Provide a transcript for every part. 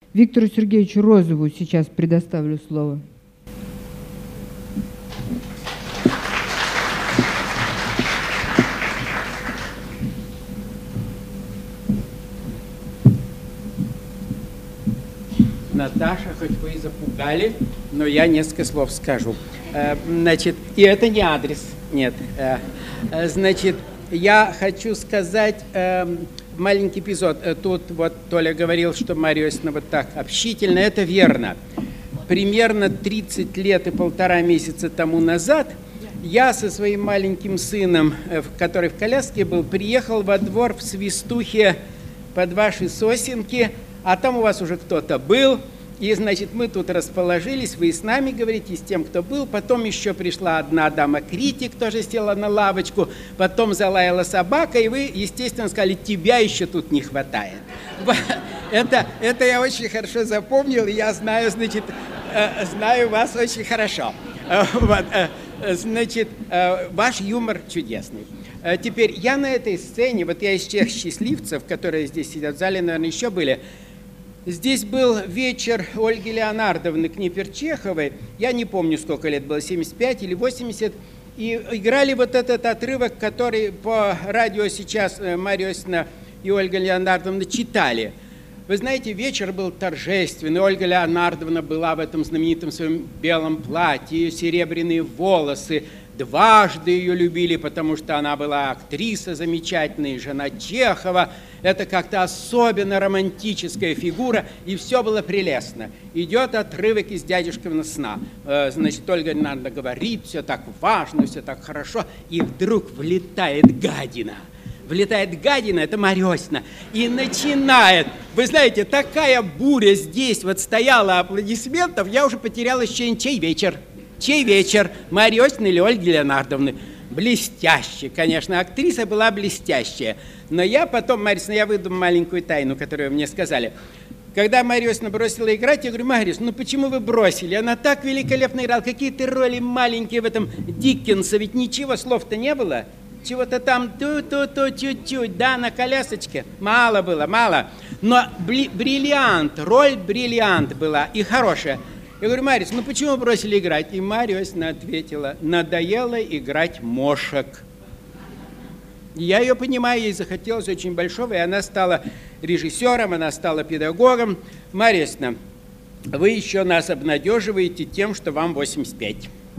Виктору Сергеевичу Розову сейчас предоставлю слово. Наташа, хоть вы и запугали, но я несколько слов скажу. Значит, и это не адрес, нет. Значит, я хочу сказать маленький эпизод. Тут вот Толя говорил, что Марья Иосифовна вот так общительна. Это верно. Примерно 30 лет и 1,5 месяца тому назад я со своим маленьким сыном, который в коляске был, приехал во двор в Свистухе под ваши сосенки, а там у вас уже кто-то был, и, значит, мы тут расположились, вы и с нами говорите, и с тем, кто был. Потом еще пришла одна дама-критик, тоже села на лавочку, потом залаяла собака, и вы, естественно, сказали, тебя еще тут не хватает. Это я очень хорошо запомнил, и я знаю, значит, знаю вас очень хорошо. Вот, значит, ваш юмор чудесный. Теперь, я на этой сцене, вот я из тех счастливцев, которые здесь сидят в зале, наверное, еще были. Здесь был вечер Ольги Леонардовны Книперчеховой, я не помню, сколько лет было, 75 или 80, и играли вот этот отрывок, который по радио сейчас Марья Иосифовна и Ольга Леонардовна читали. Вы знаете, вечер был торжественный, Ольга Леонардовна была в этом знаменитом своем белом платье, ее серебряные волосы, дважды ее любили, потому что она была актриса замечательная, жена Чехова. Это как-то особенно романтическая фигура, и все было прелестно. Идет отрывок из «Дядюшкина сна». Значит, Ольга Леонардовна говорит, все так важно, все так хорошо, и вдруг влетает гадина. Влетает гадина, это Марья Иосифовна, и начинает. Вы знаете, такая буря здесь вот стояла аплодисментов, я уже потерял ощущение, чей вечер. Чей вечер? Марьи Иосифовны или Ольги Леонардовны? Блестяще, конечно, актриса была блестящая. Но я потом, Марья Иосифовна, я выдам маленькую тайну, которую вы мне сказали. Когда Марья Иосифовна бросила играть, я говорю, Марья Иосифовна, ну почему вы бросили? Она так великолепно играла, какие-то роли маленькие в этом Диккенсе, ведь ничего, слов-то не было. Чего-то там ту-ту-ту, чуть-чуть, да, на колясочке. Мало было, мало. Но бриллиант, роль бриллиант была и хорошая. Я говорю, Марья, ну почему вы бросили играть? И Марья Иосифовна ответила, надоело играть мошек. Я ее понимаю, ей захотелось очень большого, и она стала режиссером, она стала педагогом. Марья Иосифовна, вы еще нас обнадеживаете тем, что вам 85.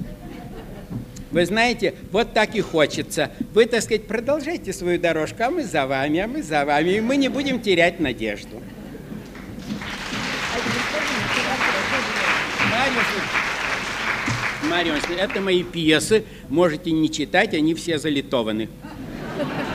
Вы знаете, вот так и хочется. Вы, так сказать, продолжайте свою дорожку, а мы за вами, и мы не будем терять надежду. Марья Иосифовна, это мои пьесы, можете не читать, они все залитованы.